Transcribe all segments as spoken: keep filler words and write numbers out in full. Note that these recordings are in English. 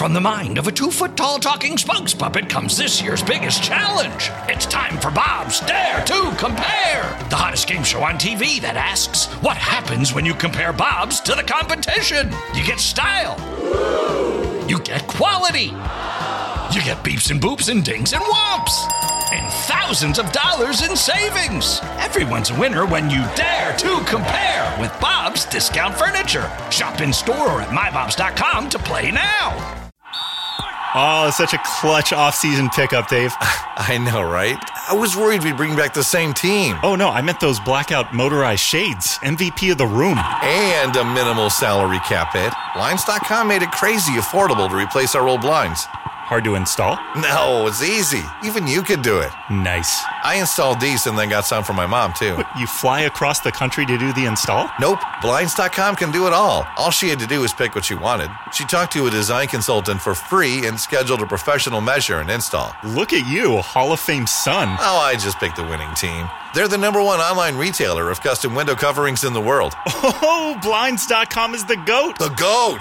From the mind of a two-foot-tall talking spokes puppet comes this year's biggest challenge. It's time for Bob's Dare to Compare, the hottest game show on T V that asks, what happens when you compare Bob's to the competition? You get style. You get quality. You get beeps and boops and dings and whomps. And thousands of dollars in savings. Everyone's a winner when you dare to compare with Bob's Discount Furniture. Shop in store or at my bobs dot com to play now. Oh, such a clutch off-season pickup, Dave. I know, right? I was worried we'd bring back the same team. Oh, no, I meant those blackout motorized shades. M V P of the room. And a minimal salary cap hit. Blinds dot com made it crazy affordable to replace our old blinds. Hard to install? No, it's easy. Even you could do it. Nice. I installed these and then got some for my mom, too. What, you fly across the country to do the install? Nope. Blinds dot com can do it all. All she had to do was pick what she wanted. She talked to a design consultant for free and scheduled a professional measure and install. Look at you, Hall of Fame son. Oh, I just picked the winning team. They're the number one online retailer of custom window coverings in the world. Oh, Blinds dot com is the GOAT. The GOAT!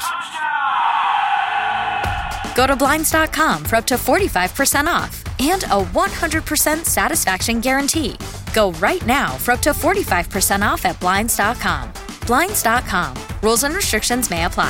Go to Blinds dot com for up to forty-five percent off and a one hundred percent satisfaction guarantee. Go right now for up to forty-five percent off at Blinds dot com. Blinds dot com. Rules and restrictions may apply.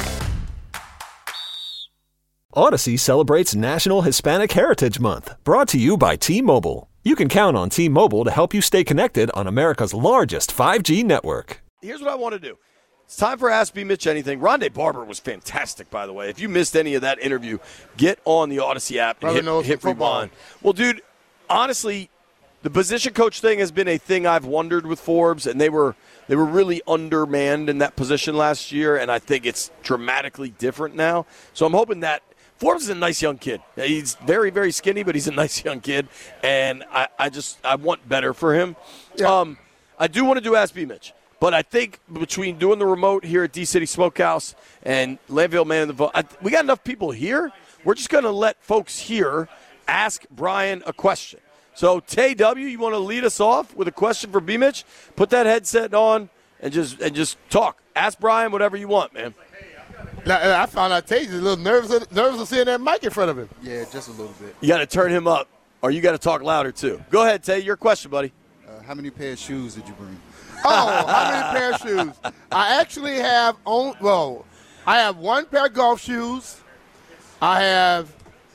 Odyssey celebrates National Hispanic Heritage Month, brought to you by T-Mobile. You can count on T-Mobile to help you stay connected on America's largest five G network. Here's what I want to do. It's time for Ask B. Mitch Anything. Rondé Barber was fantastic, by the way. If you missed any of that interview, get on the Odyssey app and hit, hit rewind. Well, dude, honestly, the position coach thing has been a thing I've wondered with Forbes, and they were they were really undermanned in that position last year, and I think it's dramatically different now. So I'm hoping that Forbes is a nice young kid. He's very, very skinny, but he's a nice young kid, and I, I just I want better for him. Yeah. Um, I do want to do Ask B. Mitch. But I think between doing the remote here at D-City Smokehouse and Landville Man in the Vote, I, we got enough people here. We're just going to let folks here ask Brian a question. So, Tay W., you want to lead us off with a question for B. Mitch? Put that headset on and just and just talk. Ask Brian whatever you want, man. Now, I found out Tay's a little nervous, nervous of seeing that mic in front of him. Yeah, just a little bit. You got to turn him up, or you got to talk louder, too. Go ahead, Tay. Your question, buddy. Uh, how many pair of shoes did you bring? Oh, how many pair of shoes? I actually have on. Well, I have one pair of golf shoes. I have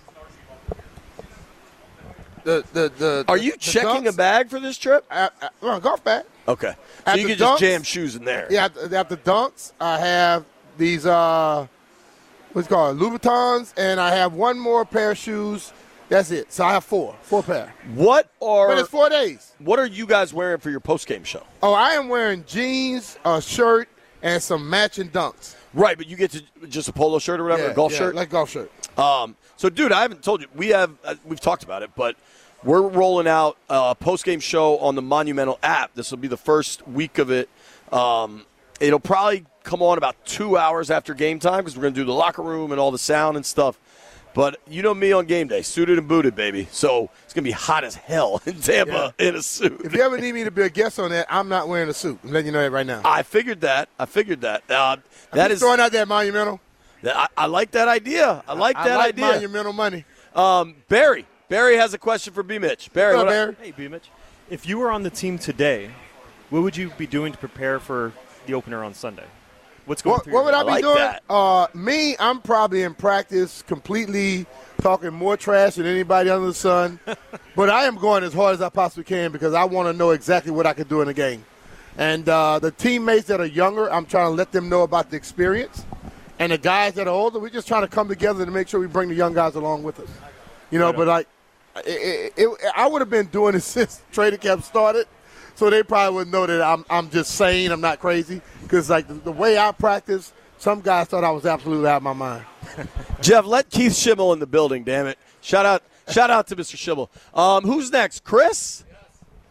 the the the. Are you the checking dunks. a bag for this trip? I, I, well, a golf bag. Okay, so At you the can just dunks- jam shoes in there. Yeah, I have the dunks. I have these uh, what's it called, Louboutins, and I have one more pair of shoes. That's it. So I have four, four pair. What are? But it's four days. What are you guys wearing for your post-game show? Oh, I am wearing jeans, a shirt, and some matching dunks. Right, but you get to just a polo shirt or whatever, Yeah, a golf yeah, shirt? like golf shirt. Um, so, dude, I haven't told you. We have, uh, we've talked about it, but we're rolling out a post-game show on the Monumental app. This will be the first week of it. Um, it'll probably come on about two hours after game time because we're going to do the locker room and all the sound and stuff. But you know me on game day, suited and booted, baby. So it's going to be hot as hell in Tampa yeah. in a suit. If you ever need me to be a guest on that, I'm not wearing a suit. I'm letting you know that right now. I figured that. I figured that. Uh, that is throwing out that Monumental. I, I like that idea. I like I, that I like idea. Monumental money. Um, Barry. Barry has a question for B. Mitch. Barry, Hello, what Barry. I, hey, B. Mitch. If you were on the team today, what would you be doing to prepare for the opener on Sunday? What's going What, through what your would I head? be like doing? that. Uh, me, I'm probably in practice completely talking more trash than anybody under the sun. But I am going as hard as I possibly can because I want to know exactly what I can do in the game. And uh, the teammates that are younger, I'm trying to let them know about the experience. And the guys that are older, we're just trying to come together to make sure we bring the young guys along with us. You know, right but like, it, it, it, I would have been doing it since training camp started. So they probably would know that I'm I'm just sane, I'm not crazy. Because, like, the, the way I practice, some guys thought I was absolutely out of my mind. Jeff, let Keith Schimmel in the building, damn it. Shout out shout out to Mister Schimmel. Um, who's next? Chris? Yes.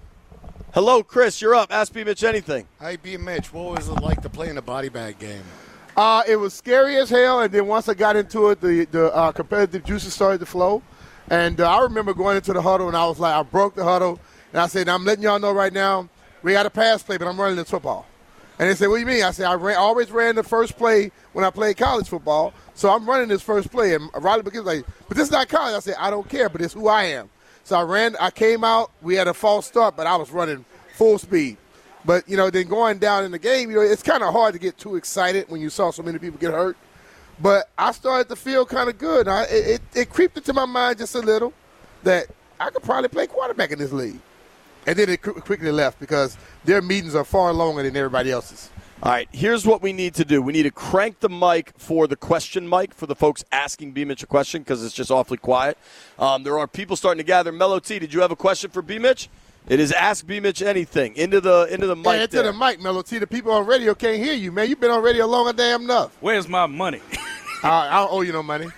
Hello, Chris. You're up. Ask B. Mitch anything. Hey, B. Mitch, what was it like to play in a body bag game? Uh, it was scary as hell, and then once I got into it, the, the uh, competitive juices started to flow. And uh, I remember going into the huddle, and I was like, I broke the huddle, and I said, I'm letting y'all know right now, we got a pass play, but I'm running this football. And they said, what do you mean? I said, I ran, always ran the first play when I played college football, so I'm running this first play. And Riley McGinnis was like, but this is not college. I said, I don't care, but it's who I am. So I ran, I came out, we had a false start, but I was running full speed. But, you know, then going down in the game, you know, it's kind of hard to get too excited when you saw so many people get hurt. But I started to feel kind of good. I, it, it, it creeped into my mind just a little that I could probably play quarterback in this league. And then it quickly left because their meetings are far longer than everybody else's. All right, here's what we need to do. We need to crank the mic for the question mic for the folks asking B. Mitch a question because it's just awfully quiet. Um, there are people starting to gather. Mellow T, did you have a question for B. Mitch? It is Ask B. Mitch Anything. Into the into the mic Yeah, into there. the mic, Mellow T. The people on radio can't hear you, man. You've been on radio long damn enough. Where's my money? uh, I don't owe you no money.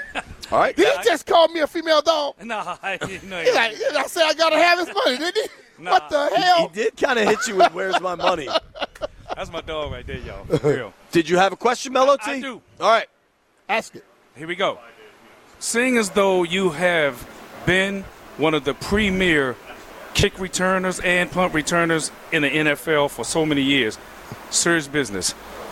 All right. Did he just call me a female dog? No, I didn't know. He like, I said I got to have his money, didn't he? Nah. What the hell? He, he did kind of hit you with where's my money. That's my dog right there, y'all. For real. Did you have a question, Mellow T? I do. All right. Ask it. Here we go. Seeing as though you have been one of the premier kick returners and punt returners in the N F L for so many years, serious business,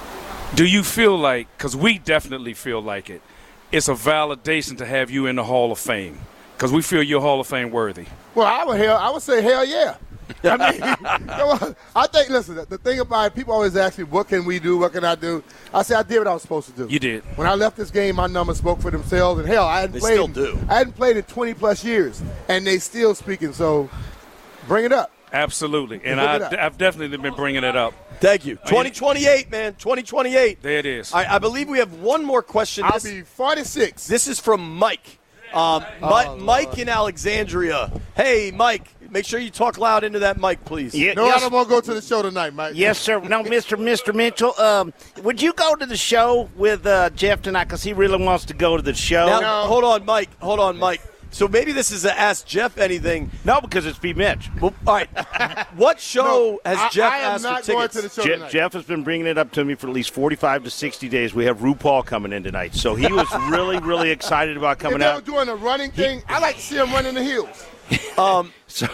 do you feel like, because we definitely feel like it, it's a validation to have you in the Hall of Fame? Because we feel you're Hall of Fame worthy. Well, I would hell, I would say hell yeah. I mean, come on. I think, listen, the thing about it, people always ask me, what can we do, what can I do? I said, I did what I was supposed to do. You did. When I left this game, my numbers spoke for themselves, and hell, I hadn't They played. still do. I hadn't played in twenty-plus years, and they still speaking, so bring it up. Absolutely. And Look it I, up. I've definitely been bringing it up. Thank you. twenty twenty-eight, man. twenty twenty-eight. There it is. I, I believe we have one more question. I'll This, be forty-six. this is from Mike. Um, Oh, Mi- Mike in Alexandria. Hey, Mike, make sure you talk loud into that mic, please. Yeah, No, yes, I don't want to go to the show tonight, Mike. yes, sir. No, Mister Mister Mitchell, um, would you go to the show with uh, Jeff tonight? Because he really wants to go to the show. Now, No. hold on, Mike. Hold on, Mike. So maybe this is a Ask Jeff Anything. No, because it's B. Mitch. Well, all right. What show No, has I, Jeff I am asked not for going tickets? to the show Je- tonight. Jeff has been bringing it up to me for at least forty-five to sixty days. We have RuPaul coming in tonight. So he was really, really excited about If coming they were out. doing a running thing, I like to see him running the hills. Um, So,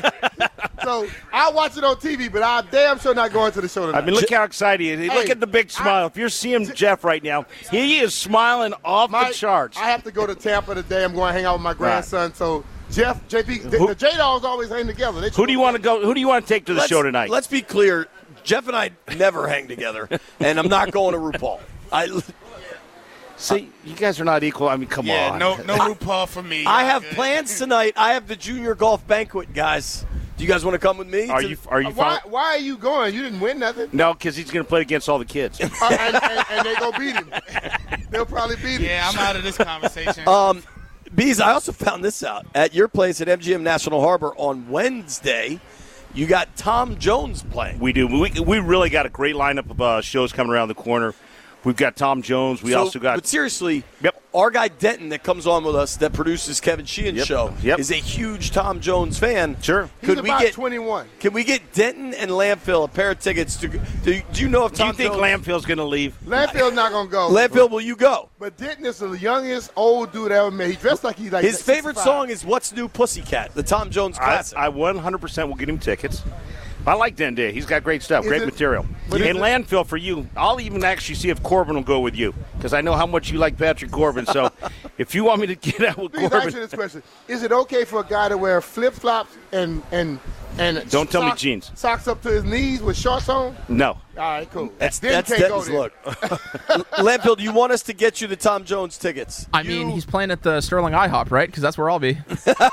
So I'll watch it on T V, but I'm damn sure not going to the show tonight. I mean, look how excited he is. Look Hey, at the big smile. I- if you're seeing Jeff right now, he is smiling off Mike, the charts. I have to go to Tampa today. I'm going to hang out with my grandson. So Jeff, J P, the, Who- the J-Dogs always hang together. They Who do you want to go? Who do you want to take to the let's, show tonight? Let's be clear. Jeff and I never hang together, and I'm not going to RuPaul. I, See, you guys are not equal. I mean, come Yeah, on. no, no RuPaul for me. I have Good. plans tonight. I have the junior golf banquet, guys. Do you guys want to come with me? Are to- you? Are you? Why, follow- why are you going? You didn't win nothing. No, because he's going to play against all the kids. Uh, and, and, and they going to beat him. They'll probably beat him. Yeah, I'm out of this conversation. Um, Bees, I also found this out. At your place at M G M National Harbor on Wednesday, you got Tom Jones playing. We do. We, we really got a great lineup of uh, shows coming around the corner. We've got Tom Jones. We So- also got. But seriously, Yep. our guy Denton that comes on with us that produces Kevin Sheehan's Yep. show Yep. is a huge Tom Jones fan. Sure. He's Could we about get twenty-one. Can we get Denton and Landfill a pair of tickets to? Do, do you know if Do Tom you think Jones, Landfill's going to leave? Landfill's not going to go. Landfill, will you go? But Denton is the youngest old dude I ever met. He dressed like he's like His favorite sixty-five. song is "What's New Pussycat," the Tom Jones I, classic. I one hundred percent will get him tickets. I like Dende. He's got great stuff, Is great it- material. but And is it- Landfill for you, I'll even actually see if Corbin will go with you because I know how much you like Patrick Corbin. So if you want me to get out with Please Corbin, answer this question: is it okay for a guy to wear flip flops and and and Don't tell me socks- jeans. socks up to his knees with shorts on? no. All right, cool. That's Then that's can't go Denton's there. look. Landfill, do you want us to get you the Tom Jones tickets? I mean, he's playing at the Sterling IHOP, right? Because that's where I'll be.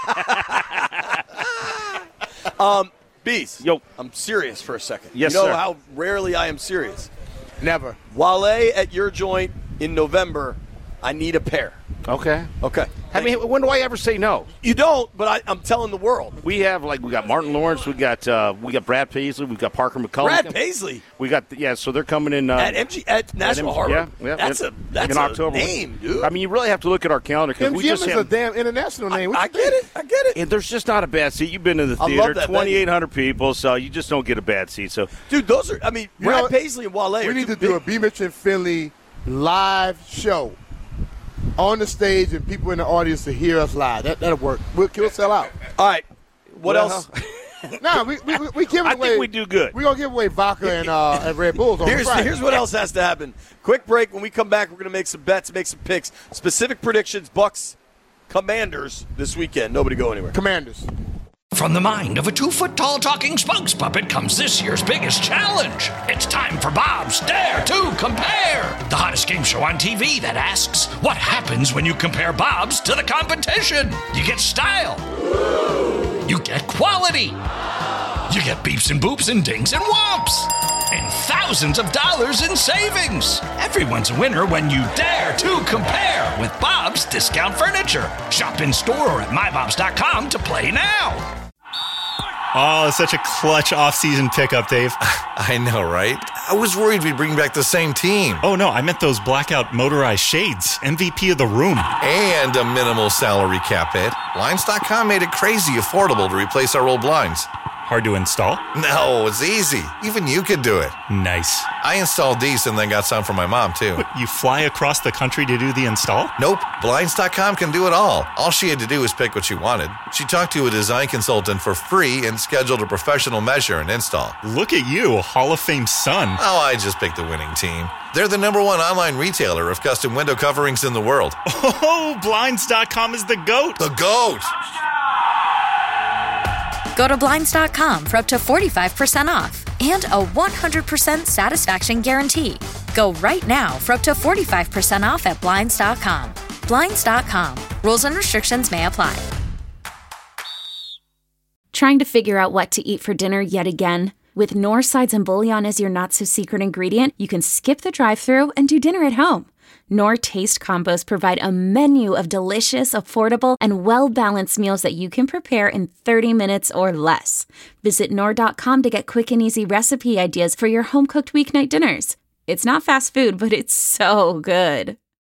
Um, Bees, Yo. I'm serious for a second. Yes, you know sir. how rarely I am serious. Never. Wale at your joint in November. I need a pair. Okay. Okay. I mean, when do I ever say no? You don't, but I, I'm telling the world. We have like we got Martin Lawrence, we got uh, we got Brad Paisley, we got Parker McCullum. Brad Paisley We got yeah, so they're coming in uh, at M G at National at Harbor. Yeah, yeah, that's in- a that's in a October. name, dude. I mean, you really have to look at our calendar because we M G M just is have, a damn international name. What I you get think? it. I get it. and there's just not a bad seat. You've been in the I love theater, that twenty-eight hundred people, so you just don't get a bad seat. So Dude, those are. I mean, You Brad know, Paisley and Wale. We are need two to do a big- B. Mitch and Finley live show on the stage and people in the audience to hear us live. That that'll work. We'll, we'll sell out. All right. What Well, else? No, we we we give I away. think we do good. We're gonna give away vodka and uh, and Red Bulls on Here's, Friday. here's what else has to happen. Quick break. When we come back, we're going to make some bets, make some picks. Specific predictions, Bucks, Commanders this weekend. Nobody go anywhere. Commanders. From the mind of a two-foot-tall talking spokes puppet comes this year's biggest challenge. It's time for Bob's Dare to Compare, the hottest game show on T V that asks, what happens when you compare Bob's to the competition? You get style. You get quality. You get beeps and boops and dings and whomps. And thousands of dollars in savings. Everyone's a winner when you dare to compare with Bob's Discount Furniture. Shop in store or at my bobs dot com to play now. Oh, such a clutch off-season pickup, Dave. I know, right? I was worried we'd bring back the same team. Oh, no, I meant those blackout motorized shades. M V P of the room. And a minimal salary cap hit. Blinds dot com made it crazy affordable to replace our old blinds. Hard to install? No, it's easy. Even you could do it. Nice. I installed these and then got some for my mom, too. What, you fly across the country to do the install? Nope. Blinds dot com can do it all. All she had to do was pick what she wanted. She talked to a design consultant for free and scheduled a professional measure and install. Look at you, a Hall of Fame son. Oh, I just picked the winning team. They're the number one online retailer of custom window coverings in the world. Oh, Blinds dot com is the GOAT. The GOAT! Go to Blinds dot com for up to forty-five percent off and a one hundred percent satisfaction guarantee. Go right now for up to forty-five percent off at Blinds dot com. Blinds dot com. Rules and restrictions may apply. Trying to figure out what to eat for dinner yet again? With Knorr sides and bouillon as your not-so-secret ingredient, you can skip the drive-thru and do dinner at home. Knorr Taste Combos provide a menu of delicious, affordable, and well-balanced meals that you can prepare in thirty minutes or less. Visit Knorr dot com to get quick and easy recipe ideas for your home-cooked weeknight dinners. It's not fast food, but it's so good.